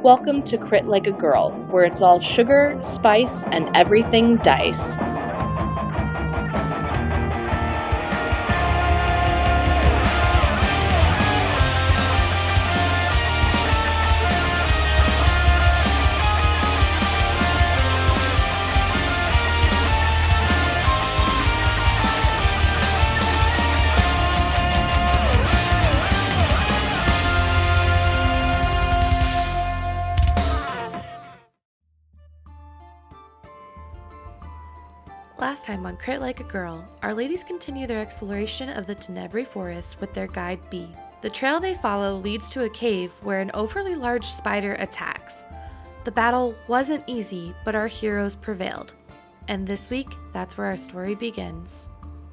Welcome to Crit Like a Girl, where it's all sugar, spice, and everything dice. Last time on Crit Like a Girl, our ladies continue their exploration of the Tenebri Forest with their guide B. The trail they follow leads to a cave where an overly large spider attacks. The battle wasn't easy, but our heroes prevailed. And this week, that's where our story begins.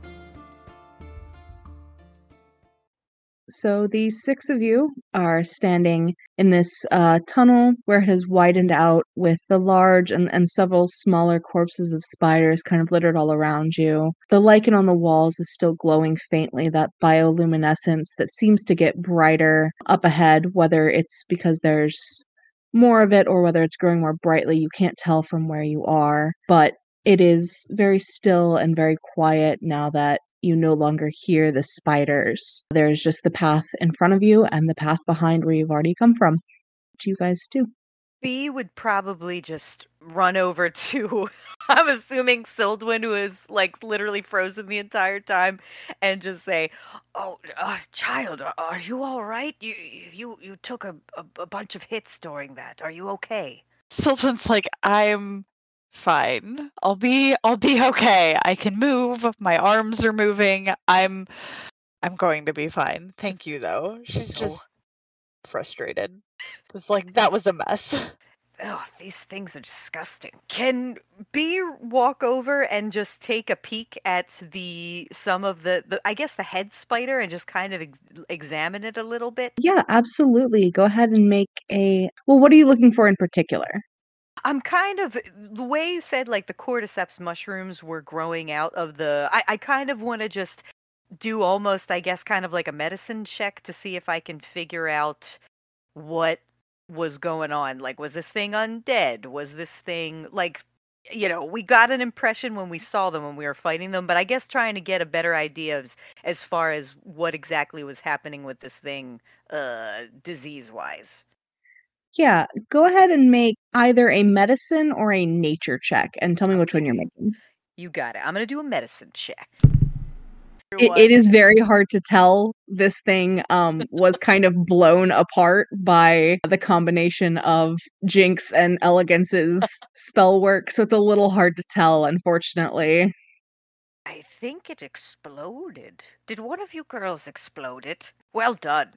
So the six of you are standing in this tunnel where it has widened out with the large and several smaller corpses of spiders kind of littered all around you. The lichen on the walls is still glowing faintly, that bioluminescence that seems to get brighter up ahead, whether it's because there's more of it or whether it's growing more brightly. You can't tell from where you are, but it is very still and very quiet now that you no longer hear the spiders. There's just the path in front of you and the path behind where you've already come from. What do you guys do? B would probably just run over to, I'm assuming Sildwin, who is like literally frozen the entire time, and just say, "Oh, child, are you all right? You took a bunch of hits during that. Are you okay?" Sildwin's like, I'm fine. I'll be okay. I can move. My arms are moving. I'm going to be fine. Thank you though. She's just frustrated. Just like that was a mess. Oh, these things are disgusting. Can B walk over and just take a peek at some of the I guess the head spider and just kind of examine it a little bit? Yeah, absolutely. Go ahead and make a... Well, what are you looking for in particular? I'm kind of the way you said like the cordyceps mushrooms were growing out of I kind of want to just do almost, I guess, kind of like a medicine check to see if I can figure out what was going on. Like, was this thing undead? Was this thing like, we got an impression when we saw them when we were fighting them, but I guess trying to get a better idea of as far as what exactly was happening with this thing, disease wise. Yeah, go ahead and make either a medicine or a nature check and tell me which one you're making. You got it. I'm gonna do a medicine check. It is very hard to tell. This thing was kind of blown apart by the combination of Jinx and Elegance's spell work, so it's a little hard to tell, unfortunately. I think it exploded. Did one of you girls explode it? Well done.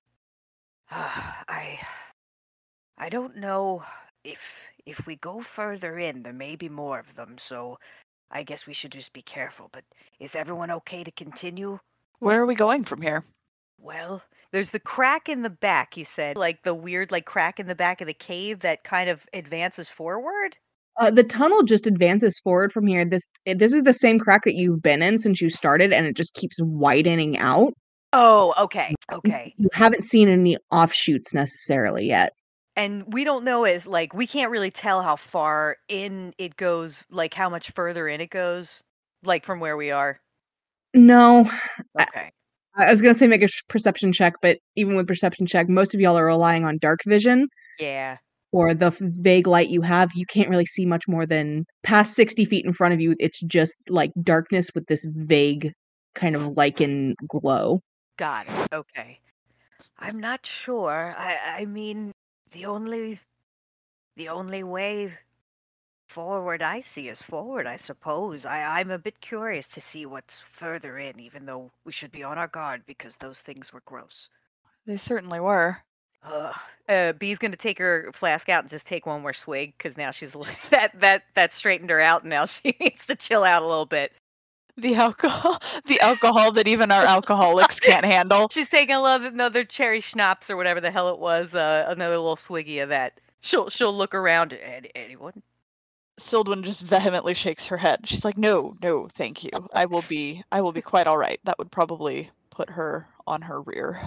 I don't know if we go further in, there may be more of them, so I guess we should just be careful. But is everyone okay to continue? Where are we going from here? Well, there's the crack in the back, you said. Like the weird crack in the back of the cave that kind of advances forward? The tunnel just advances forward from here. This is the same crack that you've been in since you started, and it just keeps widening out. Oh, okay. Okay. You haven't seen any offshoots necessarily yet. And we don't know we can't really tell how far in it goes, like how much further in it goes, like from where we are. No. Okay. I was gonna say make a perception check, but even with perception check, most of y'all are relying on dark vision. Yeah. Or the vague light you have. You can't really see much more than past 60 feet in front of you. It's just like darkness with this vague kind of lichen glow. Got it. Okay. I'm not sure. I mean, the only way forward I see is forward, I suppose. I'm a bit curious to see what's further in, even though we should be on our guard because those things were gross. They certainly were. B's gonna take her flask out and just take one more swig because now she's that straightened her out, and now she needs to chill out a little bit. The alcohol that even our alcoholics can't handle. She's taking another cherry schnapps or whatever the hell it was, another little swiggy of that. She'll look around. Anyone? Sildwin just vehemently shakes her head. She's like, "No, thank you. I will be quite all right." That would probably put her on her rear.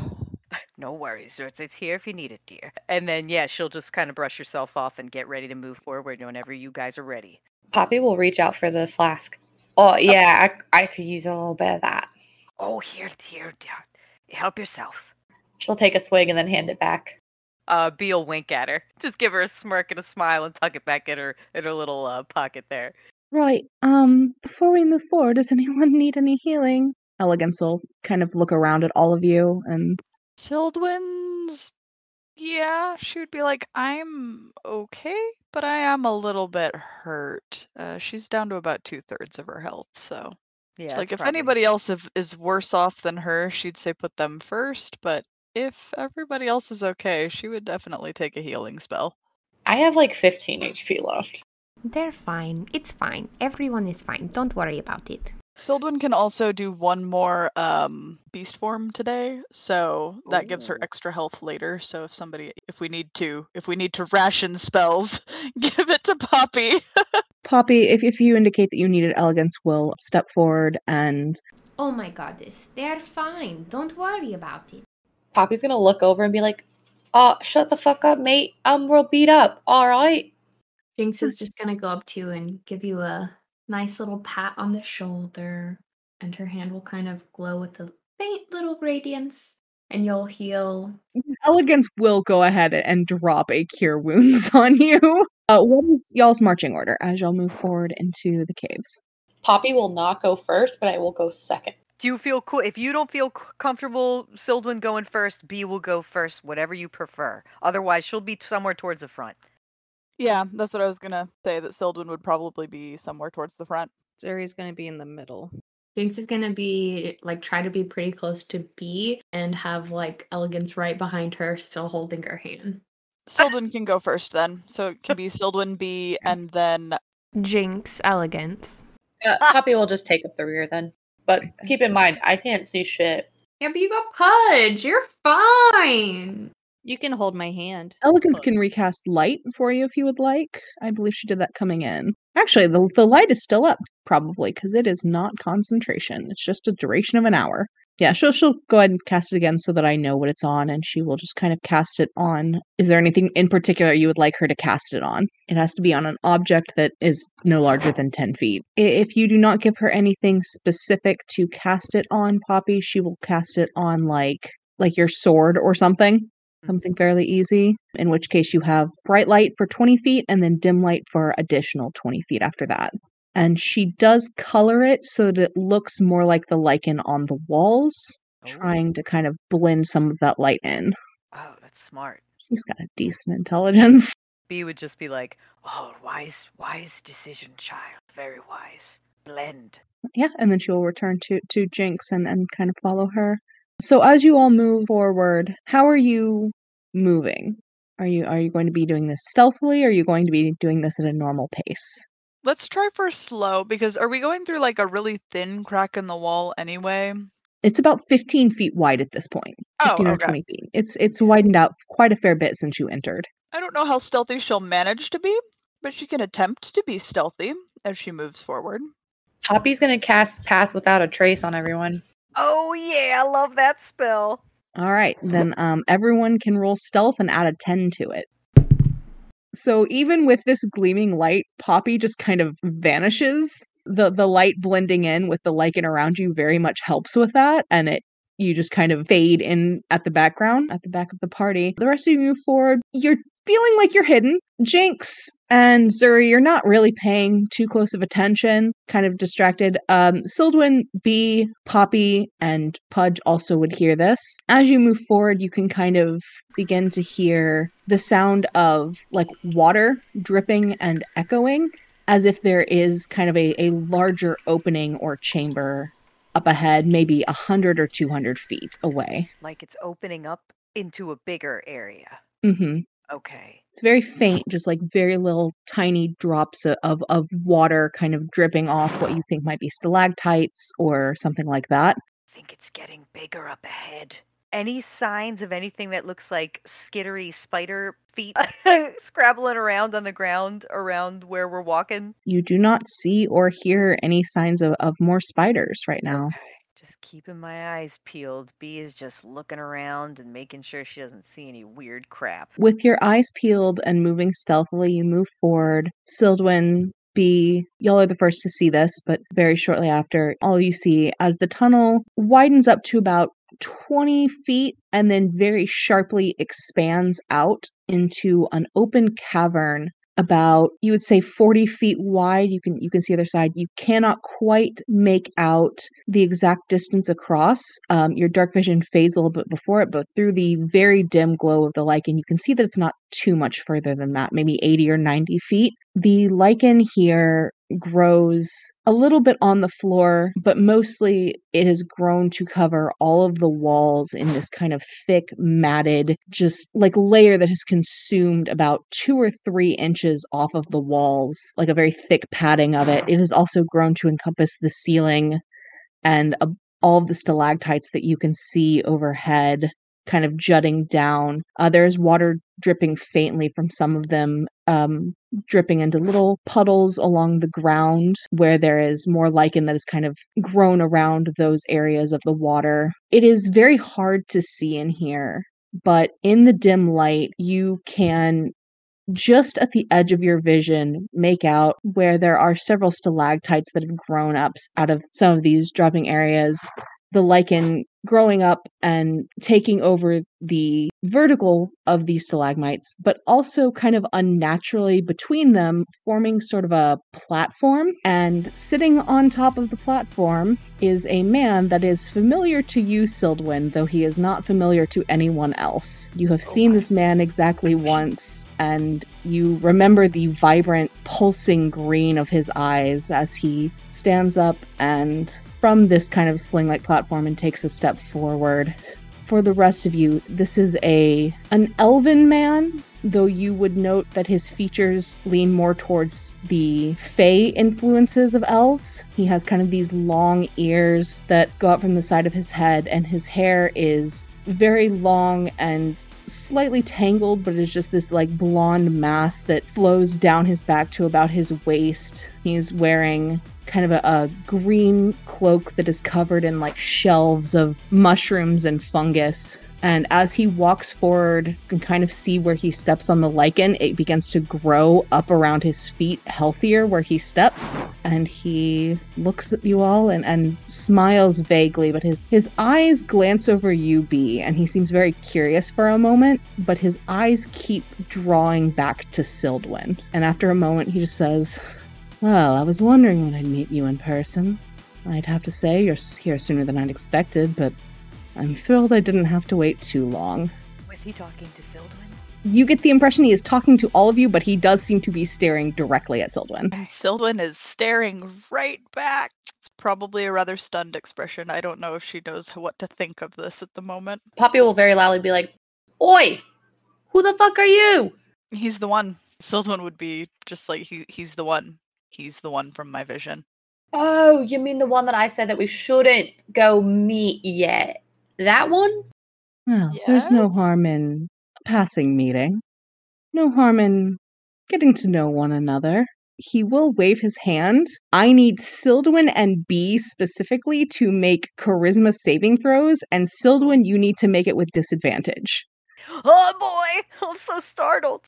No worries. It's here if you need it, dear. And then, yeah, she'll just kind of brush herself off and get ready to move forward whenever you guys are ready. Poppy will reach out for the flask. Oh, yeah, I could use a little bit of that. Oh, here, dear. Help yourself. She'll take a swig and then hand it back. B will wink at her. Just give her a smirk and a smile and tuck it back in her little pocket there. Right. Before we move forward, does anyone need any healing? Elegance will kind of look around at all of you and Sildwin's, yeah, she would be like, I'm okay, but I am a little bit hurt. She's down to about 2/3 of her health, so Yeah, it's like it's if probably- anybody else is worse off than her, she'd say put them first, but if everybody else is okay, she would definitely take a healing spell. I have like 15 HP left. They're fine. It's fine. Everyone is fine. Don't worry about it. Sildwin can also do one more beast form today, so that gives her Ooh. extra health later. So if we need to ration spells, give it to Poppy. Poppy, if you indicate that you needed Elegance, will step forward and Oh my goddess. They're fine. Don't worry about it. Poppy's gonna look over and be like, shut the fuck up, mate. I'm real beat up. All right. Jinx is just gonna go up to you and give you a nice little pat on the shoulder, and her hand will kind of glow with a faint little radiance, and you'll heal. Elegance will go ahead and drop a cure wounds on you. What is y'all's marching order as y'all move forward into the caves? Poppy will not go first, but I will go second. Do you feel cool? If you don't feel comfortable, Sildwin going first, B will go first, whatever you prefer. Otherwise, she'll be somewhere towards the front. Yeah, that's what I was gonna say. That Sildwin would probably be somewhere towards the front. Zuri's gonna be in the middle. Jinx is gonna be try to be pretty close to B and have Elegance right behind her, still holding her hand. Sildwin can go first then, so it can be Sildwin, B, and then Jinx, Elegance. Poppy will just take up the rear then. But keep in mind, I can't see shit. Yeah, but you got Pudge. You're fine. You can hold my hand. Elegance can recast light for you if you would like. I believe she did that coming in. Actually, the light is still up, probably, because it is not concentration. It's just a duration of an hour. Yeah, she'll go ahead and cast it again so that I know what it's on, and she will just kind of cast it on. Is there anything in particular you would like her to cast it on? It has to be on an object that is no larger than 10 feet. If you do not give her anything specific to cast it on, Poppy, she will cast it on like your sword or something. Something fairly easy, in which case you have bright light for 20 feet and then dim light for additional 20 feet after that. And she does color it so that it looks more like the lichen on the walls, trying to kind of blend some of that light in. Oh, that's smart. She's got a decent intelligence. B would just be like, oh, wise decision, child. Very wise. Blend. Yeah, and then she will return to Jinx and kind of follow her. So as you all move forward, how are you moving? Are you going to be doing this stealthily, or are you going to be doing this at a normal pace? let's try for slow, because are we going through like a really thin crack in the wall anyway? It's about 15 feet wide at this point. 15 or 20 feet. It's widened out quite a fair bit since you entered. I don't know how stealthy she'll manage to be, but she can attempt to be stealthy as she moves forward. Poppy's gonna cast Pass Without a Trace on everyone. Oh yeah, I love that spell. All right, then everyone can roll stealth and add a 10 to it. So even with this gleaming light, Poppy just kind of vanishes. The light blending in with the lichen around you very much helps with that, and you just kind of fade in at the background, at the back of the party. The rest of you move forward. You're feeling like you're hidden. Jinx and Zuri, you're not really paying too close of attention, kind of distracted. Sildwin, B, Poppy, and Pudge also would hear this. As you move forward, you can kind of begin to hear the sound of like water dripping and echoing, as if there is kind of a larger opening or chamber up ahead, maybe 100 or 200 feet away. Like it's opening up into a bigger area. Mm-hmm. Okay. It's very faint, just like very little tiny drops of water kind of dripping off what you think might be stalactites or something like that. I think it's getting bigger up ahead. Any signs of anything that looks like skittery spider feet scrabbling around on the ground around where we're walking? You do not see or hear any signs of more spiders right now. Okay. Just keeping my eyes peeled. Bee is just looking around and making sure she doesn't see any weird crap. With your eyes peeled and moving stealthily, you move forward. Sildwyn, Bee, y'all are the first to see this, but very shortly after, all you see as the tunnel widens up to about 20 feet and then very sharply expands out into an open cavern about, you would say, 40 feet wide. You can see the other side. You cannot quite make out the exact distance across. Your dark vision fades a little bit before it, but through the very dim glow of the lichen, you can see that it's not too much further than that, maybe 80 or 90 feet. The lichen here grows a little bit on the floor, but mostly it has grown to cover all of the walls in this kind of thick, matted, just like layer that has consumed about 2 or 3 inches off of the walls, like a very thick padding of it. It has also grown to encompass the ceiling and all of the stalactites that you can see overhead, kind of jutting down. There's water dripping faintly from some of them, dripping into little puddles along the ground where there is more lichen that has kind of grown around those areas of the water. It is very hard to see in here, but in the dim light, you can just at the edge of your vision make out where there are several stalactites that have grown up out of some of these dropping areas. The lichen growing up and taking over the vertical of these stalagmites, but also kind of unnaturally between them, forming sort of a platform. And sitting on top of the platform is a man that is familiar to you, Sildwyn, though he is not familiar to anyone else. You have seen this man exactly once, and you remember the vibrant, pulsing green of his eyes as he stands up and from this kind of sling-like platform and takes a step forward. For the rest of you, this is an elven man, though you would note that his features lean more towards the fey influences of elves. He has kind of these long ears that go out from the side of his head, and his hair is very long and slightly tangled, but it's just this like blonde mass that flows down his back to about his waist. He's wearing kind of a green cloak that is covered in like shelves of mushrooms and fungus. And as he walks forward, you can kind of see where he steps on the lichen. It begins to grow up around his feet, healthier where he steps. And he looks at you all and smiles vaguely, but his eyes glance over you, Bee, and he seems very curious for a moment, but his eyes keep drawing back to Sildwyn. And after a moment, he just says, "Well, I was wondering when I'd meet you in person. I'd have to say you're here sooner than I'd expected, but I'm thrilled I didn't have to wait too long." Was he talking to Sildwyn? You get the impression he is talking to all of you, but he does seem to be staring directly at Sildwyn. And Sildwyn is staring right back. It's probably a rather stunned expression. I don't know if she knows what to think of this at the moment. Poppy will very loudly be like, "Oi! Who the fuck are you?" He's the one. Sildwyn would be just like, he's the one. He's the one from my vision. Oh, you mean the one that I said that we shouldn't go meet yet? That one? Well, there's no harm in a passing meeting. No harm in getting to know one another. He will wave his hand. I need Sildwyn and Bee specifically to make charisma saving throws, and Sildwyn, you need to make it with disadvantage. Oh boy! I'm so startled.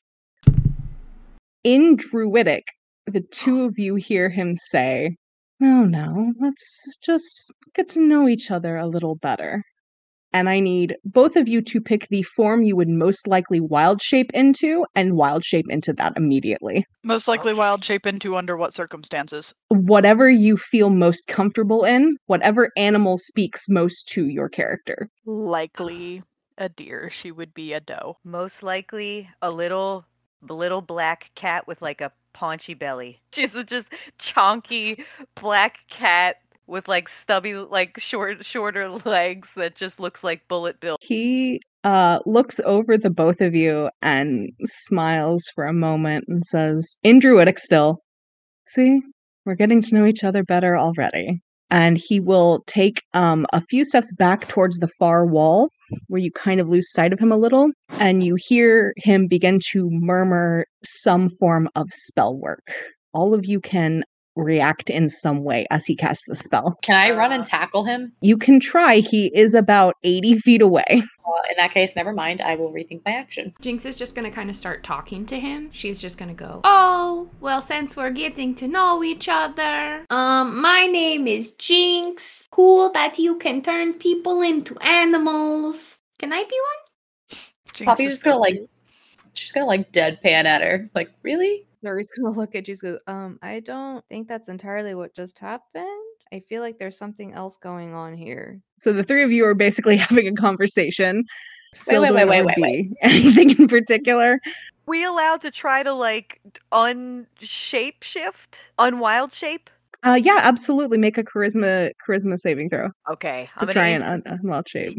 In Druidic, the two of you hear him say, "Oh no, let's just get to know each other a little better." And I need both of you to pick the form you would most likely wild shape into and wild shape into that immediately. Most likely wild shape into under what circumstances? Whatever you feel most comfortable in, whatever animal speaks most to your character. Likely a deer. She would be a doe. Most likely a little black cat with like a paunchy belly. She's a just chonky black cat with like stubby, like shorter legs that just looks like Bullet Bill. He looks over the both of you and smiles for a moment and says, in Druidic still, "See, we're getting to know each other better already." And he will take a few steps back towards the far wall where you kind of lose sight of him a little, and you hear him begin to murmur some form of spell work. All of you can react in some way as he casts the spell. Can I run and tackle him? You can try. He is about 80 feet away. In that case, never mind. I will rethink my action. Jinx is just gonna kind of start talking to him. She's just gonna go, "Oh, well, since we're getting to know each other, my name is Jinx. Cool that you can turn people into animals. Can I be one?" Poppy's just gonna she's gonna deadpan at her. Like, really? Zuri's gonna look at you and go, I don't think that's entirely what just happened. I feel like there's something else going on here. So the three of you are basically having a conversation. Wait. Anything in particular? We allowed to try to unshape shift? Unwild shape? Yeah, absolutely. Make a charisma saving throw. Okay. To try and unwild shape.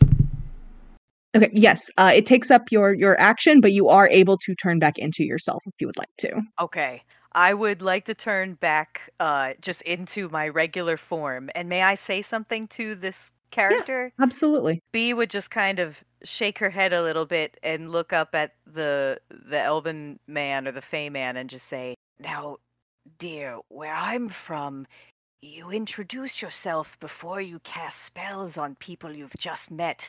Okay, yes. It takes up your action, but you are able to turn back into yourself if you would like to. Okay. I would like to turn back just into my regular form. And may I say something to this character? Yeah, absolutely. Bee would just kind of shake her head a little bit and look up at the elven man or the fey man and just say, "Now, dear, where I'm from, you introduce yourself before you cast spells on people you've just met.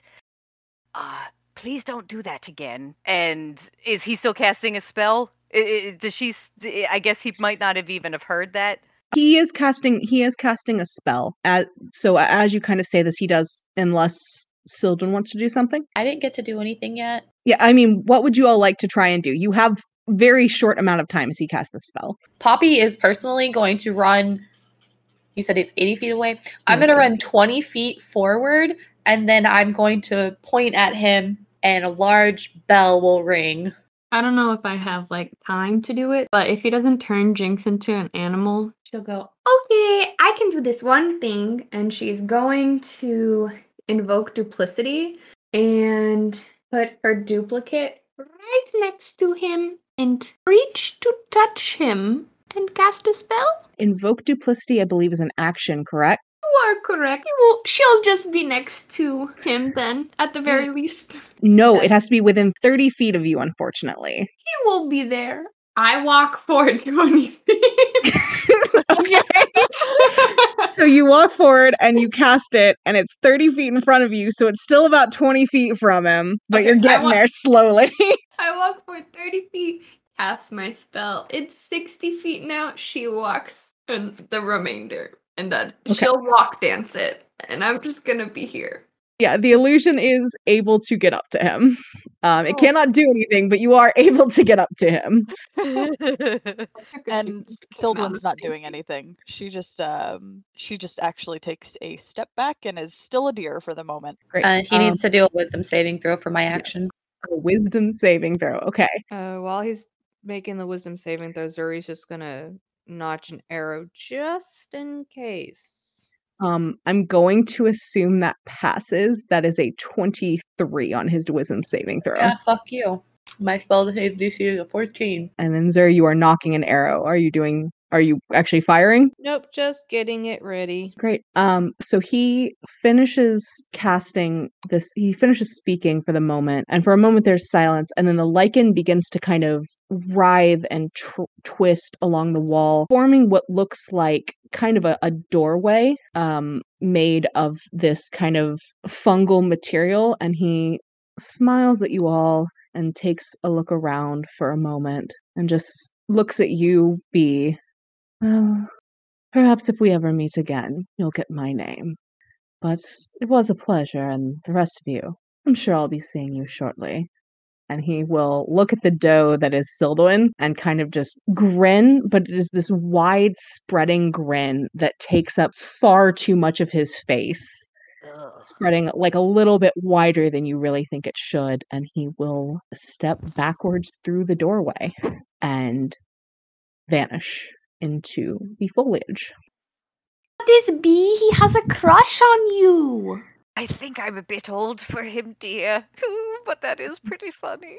Please don't do that again." And is he still casting a spell? Does she? I guess he might not have even heard that. He is casting a spell. So as you kind of say this, he does, unless Sildren wants to do something. I didn't get to do anything yet. Yeah, I mean, what would you all like to try and do? You have very short amount of time as he casts the spell. Poppy is personally going to run. You said he's 80 feet away. I'm going to run 20 feet forward, and then I'm going to point at him, and a large bell will ring. I don't know if I have time to do it, but if he doesn't turn Jinx into an animal, she'll go, "Okay, I can do this one thing." And she's going to invoke duplicity and put her duplicate right next to him and reach to touch him and cast a spell. Invoke duplicity, I believe, is an action, correct? You are correct. She'll just be next to him then, at the very least. No, it has to be within 30 feet of you, unfortunately. He will be there. I walk forward 20 feet. Okay. So you walk forward and you cast it, and it's 30 feet in front of you, so it's still about 20 feet from him, but you're getting there slowly. I walk for 30 feet, cast my spell. It's 60 feet now. She walks and the remainder. And then she'll walk dance it. And I'm just gonna be here. Yeah, the illusion is able to get up to him. It cannot do anything, but you are able to get up to him. And Sildren's not doing anything. She just actually takes a step back and is still a deer for the moment. Great. He needs to do a wisdom saving throw for my action. A wisdom saving throw. Okay. While he's making the wisdom saving throw, Zuri's just gonna notch an arrow just in case. I'm going to assume that passes. That is a 23 on his wisdom saving throw. Yeah, fuck you. My spell DC is a 14. And then Zuri, you are knocking an arrow. Are you actually firing? Nope, just getting it ready. Great. So he finishes casting this, he finishes speaking for the moment, and for a moment there's silence, and then the lichen begins to kind of writhe and twist along the wall, forming what looks like kind of a doorway made of this kind of fungal material, and he smiles at you all and takes a look around for a moment and just looks at you, Bee. Well, perhaps if we ever meet again, you'll get my name. But it was a pleasure, and the rest of you, I'm sure I'll be seeing you shortly. And he will look at the doe that is Sildren and kind of just grin, but it is this wide spreading grin that takes up far too much of his face, spreading like a little bit wider than you really think it should. And he will step backwards through the doorway and vanish into the foliage. This Bee, he has a crush on you. I think I'm a bit old for him, dear. But that is pretty funny.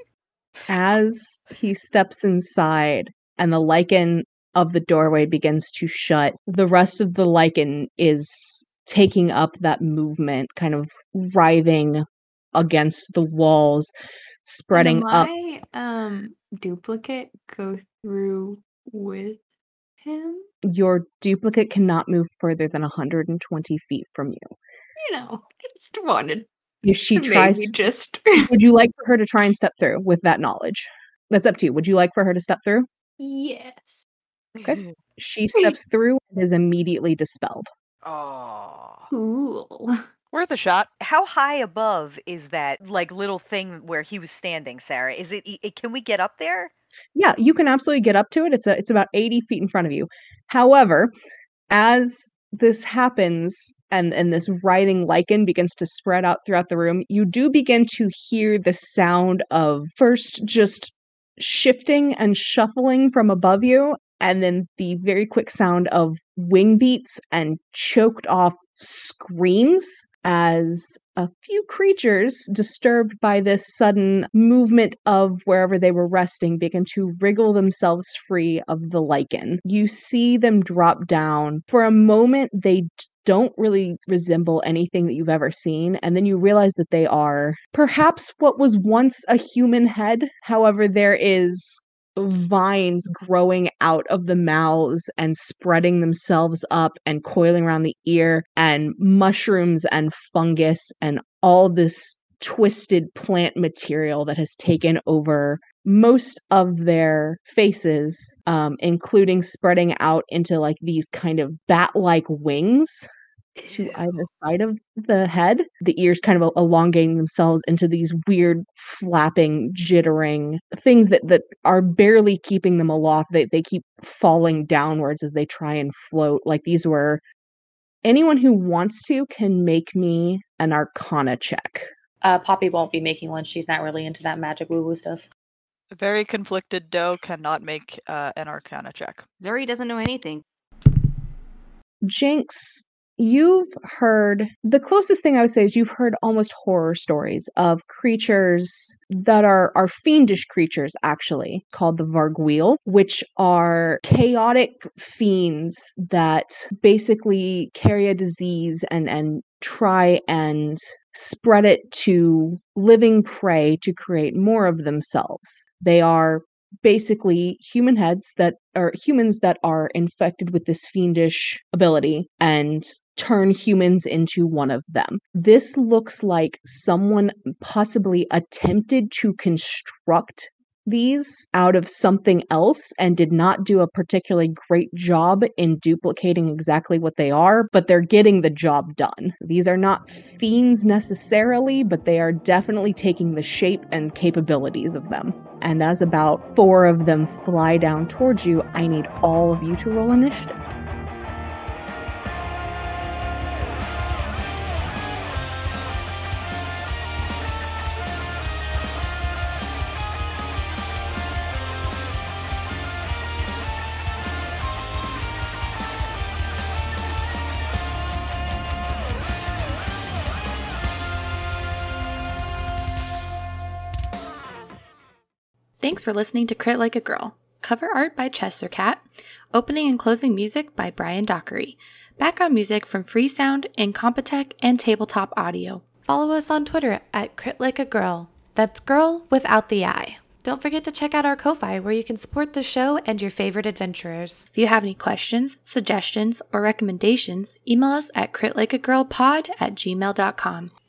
As he steps inside and the lichen of the doorway begins to shut, the rest of the lichen is taking up that movement, kind of writhing against the walls, spreading up. My duplicate go through with him? Your duplicate cannot move further than 120 feet from you. You know, just wanted If she to tries, maybe just. would you like for her to try and step through with that knowledge? That's up to you. Would you like for her to step through? Yes. Okay. She steps through and is immediately dispelled. Oh. Cool. Worth a shot. How high above is that like little thing where he was standing, Sarah? Is it can we get up there? Yeah, you can absolutely get up to it. It's about 80 feet in front of you. However, as this happens and this writhing lichen begins to spread out throughout the room, you do begin to hear the sound of first just shifting and shuffling from above you, and then the very quick sound of wing beats and choked off screams as a few creatures, disturbed by this sudden movement of wherever they were resting, begin to wriggle themselves free of the lichen. You see them drop down. For a moment, they don't really resemble anything that you've ever seen, and then you realize that they are perhaps what was once a human head. However, there is vines growing out of the mouths and spreading themselves up and coiling around the ear, and mushrooms and fungus and all this twisted plant material that has taken over most of their faces, including spreading out into like these kind of bat-like wings to either side of the head, the ears kind of elongating themselves into these weird flapping, jittering things that are barely keeping them aloft. They keep falling downwards as they try and float. Like these were... Anyone who wants to can make me an Arcana check. Poppy won't be making one. She's not really into that magic woo-woo stuff. A very conflicted doe cannot make an Arcana check. Zuri doesn't know anything. Jinx, you've heard... The closest thing I would say is you've heard almost horror stories of creatures that are fiendish creatures, actually, called the Vargweel, which are chaotic fiends that basically carry a disease and try and spread it to living prey to create more of themselves. They are basically humans that are infected with this fiendish ability and turn humans into one of them. This looks like someone possibly attempted to construct these out of something else and did not do a particularly great job in duplicating exactly what they are, but they're getting the job done. These are not fiends necessarily, but they are definitely taking the shape and capabilities of them. And as about 4 of them fly down towards you, I need all of you to roll initiative. Thanks for listening to Crit Like a Girl. Cover art by Chestercat. Opening and closing music by Brian Dockery. Background music from Freesound, Incompetech, and Tabletop Audio. Follow us on Twitter at Crit Like a Girl. That's girl without the I. Don't forget to check out our Ko-Fi where you can support the show and your favorite adventurers. If you have any questions, suggestions, or recommendations, email us at critlikeagirlpod@gmail.com.